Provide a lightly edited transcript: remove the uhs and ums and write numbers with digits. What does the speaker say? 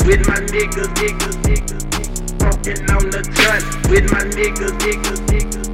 with my niggas, niggas, niggas. Walking on the gun with my niggas, niggas, niggas.